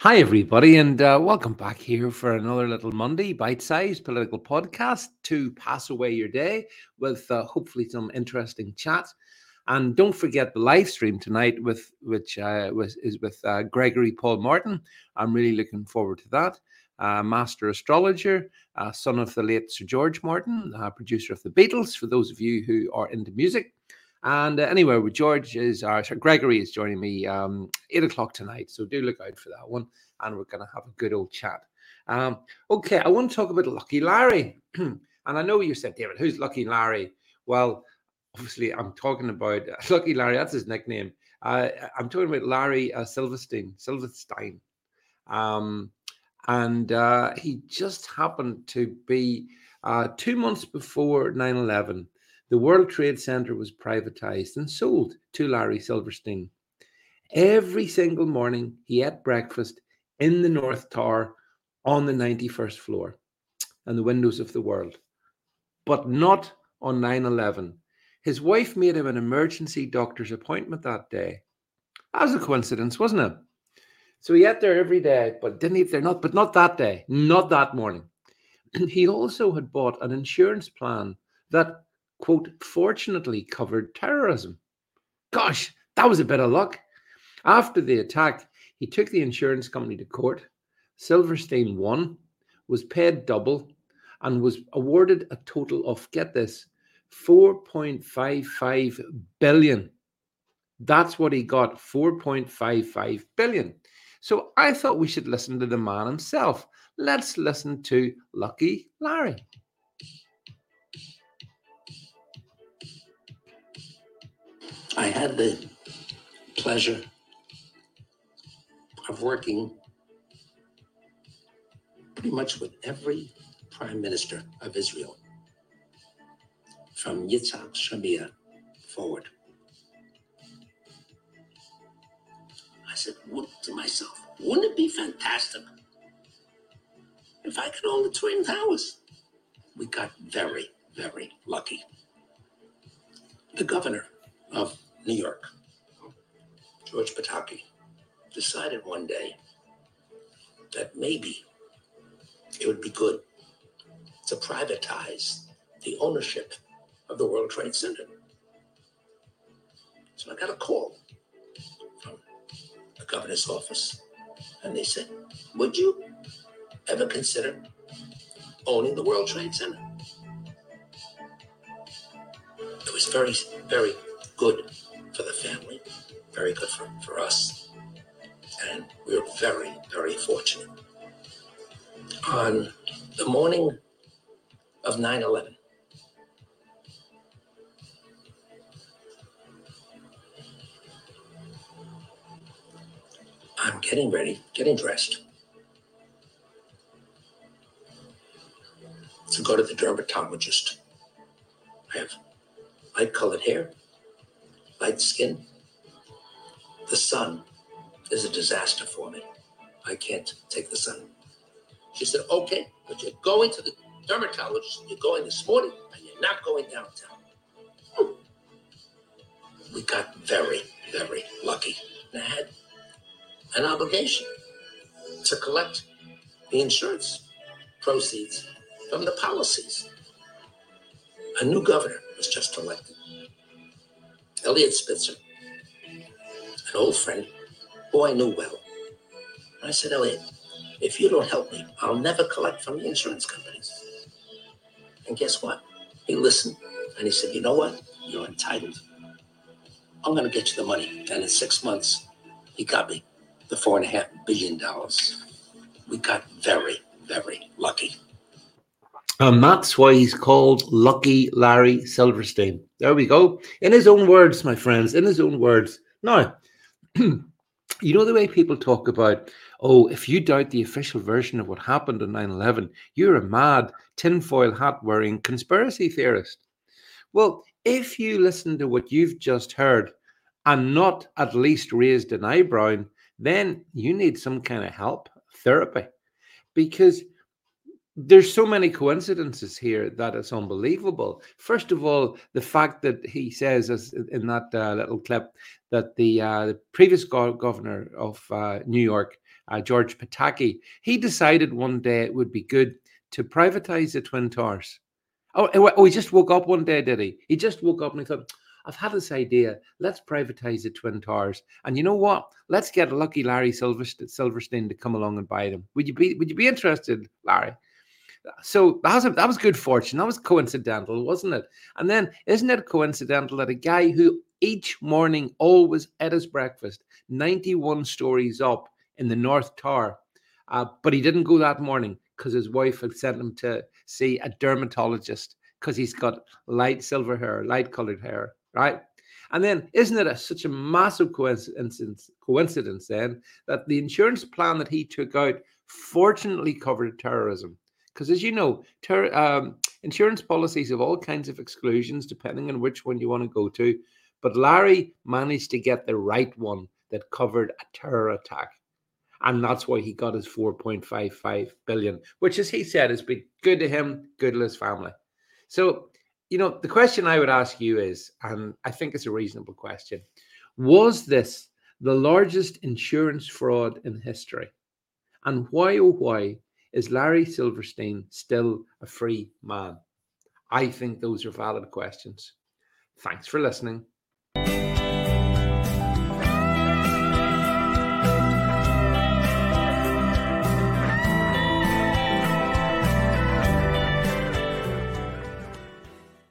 Hi, everybody, and welcome back here for another little Monday bite-sized political podcast to pass away your day with hopefully some interesting chat. And don't forget the live stream tonight, is with Gregory Paul Martin. I'm really looking forward to that. Master astrologer, son of the late Sir George Martin, producer of the Beatles. For those of you who are into music. And anyway, Gregory is joining me 8 o'clock tonight. So do look out for that one. And we're going to have a good old chat. Okay, I want to talk about Lucky Larry. And I know you said, David, who's Lucky Larry? Well, obviously, I'm talking about Lucky Larry. That's his nickname. I'm talking about Larry Silverstein. He just happened to be 2 months before 9/11. The World Trade Center was privatized and sold to Larry Silverstein. Every single morning, he ate breakfast in the North Tower on the 91st floor and the windows of the world, but not on 9/11. His wife made him an emergency doctor's appointment that day. That was a coincidence, wasn't it? So he ate there every day, but didn't eat there, not that day, not that morning. He also had bought an insurance plan that, quote, fortunately covered terrorism. Gosh, that was a bit of luck. After the attack, he took the insurance company to court. Silverstein won, was paid double, and was awarded a total of, get this, 4.55 billion. That's what he got, 4.55 billion. So I thought we should listen to the man himself. Let's listen to Lucky Larry. I had the pleasure of working pretty much with every prime minister of Israel, from Yitzhak Shamir forward. I said to myself, wouldn't it be fantastic if I could own the Twin Towers? We got very, very lucky. The governor of New York, George Pataki, decided one day that maybe it would be good to privatize the ownership of the World Trade Center. So I got a call from the governor's office, and they said, would you ever consider owning the World Trade Center? It was very, very good for the family, very good for us, and we were very, very fortunate. On the morning of 9/11, I'm getting ready, getting dressed to go to the dermatologist. I have light-colored hair, light skin. The sun is a disaster for me. I can't take the sun. She said, okay, but you're going to the dermatologist. You're going this morning, and you're not going downtown. We got very, very lucky. And I had an obligation to collect the insurance proceeds from the policies. A new governor was just elected, Eliot Spitzer, an old friend who I knew well. And I said, Eliot, if you don't help me, I'll never collect from the insurance companies. And guess what? He listened, and he said, you know what? You're entitled. I'm going to get you the money. And in 6 months, he got me the $4.5 billion. We got very, very lucky. And that's why he's called Lucky Larry Silverstein. There we go. In his own words, my friends, in his own words. Now, you know the way people talk about, oh, if you doubt the official version of what happened on 9/11, you're a mad tinfoil hat wearing conspiracy theorist. Well, if you listen to what you've just heard and not at least raised an eyebrow, then you need some kind of help, therapy, because There's so many coincidences here that it's unbelievable. First of all, the fact that he says, as in that little clip, that the previous governor of New York, George Pataki, he decided one day it would be good to privatize the Twin Towers. Oh, he just woke up one day, did he? He just woke up and he thought, I've had this idea. Let's privatize the Twin Towers. And you know what? Let's get lucky Larry Silverstein to come along and buy them. Would you be interested, Larry? So that was good fortune. That was coincidental, wasn't it? And then isn't it coincidental that a guy who each morning always ate his breakfast, 91 stories up in the North Tower, but he didn't go that morning because his wife had sent him to see a dermatologist because he's got light silver hair, light colored hair, right? And then isn't it such a massive coincidence then that the insurance plan that he took out fortunately covered terrorism? Because as you know, insurance policies have all kinds of exclusions depending on which one you want to go to. But Larry managed to get the right one that covered a terror attack. And that's why he got his 4.55 billion, which, as he said, has been good to him, good to his family. So, the question I would ask you is, and I think it's a reasonable question, was this the largest insurance fraud in history? And why, oh, why is Larry Silverstein still a free man? I think those are valid questions. Thanks for listening.